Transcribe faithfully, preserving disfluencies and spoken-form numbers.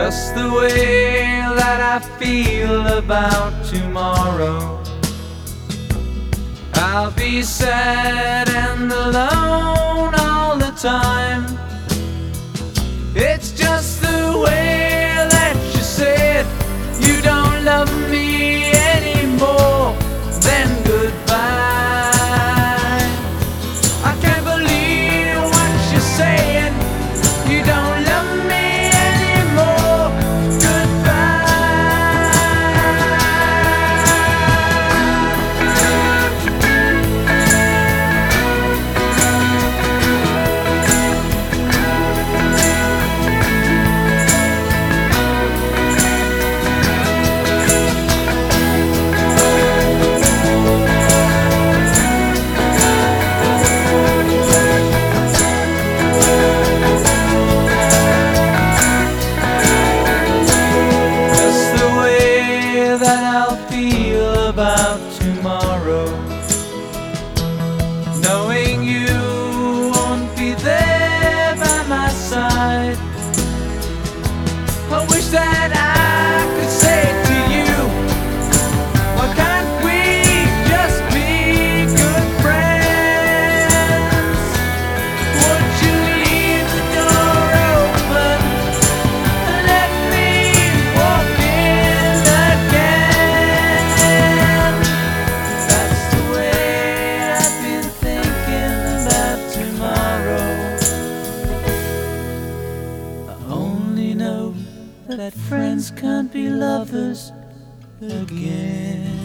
just the way that I feel about tomorrow. I'll be sad and alone all the time. It's just the way that you said you don't love me anymore. Then goodbye. I can't believe what you're saying. You don't love me anymore. That I'll feel about tomorrow, knowing you won't be there by my side. I wish that I could say to you, why can't we just be good friends? Would you leave the door open and let me walk in again? That's the way I've been thinking about tomorrow. I only know that friends can't be lovers again.